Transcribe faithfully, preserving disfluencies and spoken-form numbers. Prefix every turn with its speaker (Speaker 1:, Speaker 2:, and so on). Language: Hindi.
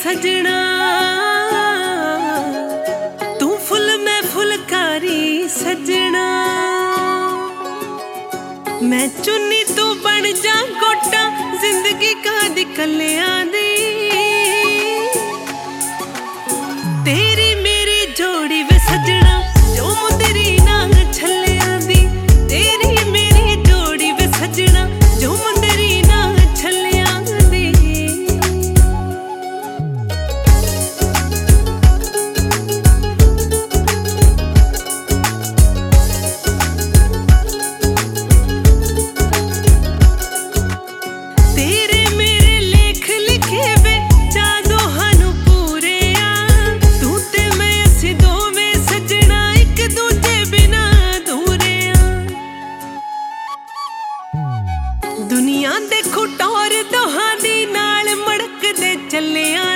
Speaker 1: सजना, तू फुल मैं फुलकारी सजना। मैं चुन्नी तू बन जा गोटा, जिंदगी का दी कलियां दी। तेरी मेरी जोड़ी वे सजना, जो मुंदरी नांग छलियां दी। तेरी मेरी जोड़ी वे सजना, जो मुंदरी नांग छलियां दी। तेरे मेरे लेख लिखे वे जादो हानू पूरे आ। तू ते मैं असी दोवें सजना, एक दूजे बिना अधूरे आ। दुनिया दे खुटौर दोहां दी नाल मड़क दे चलिया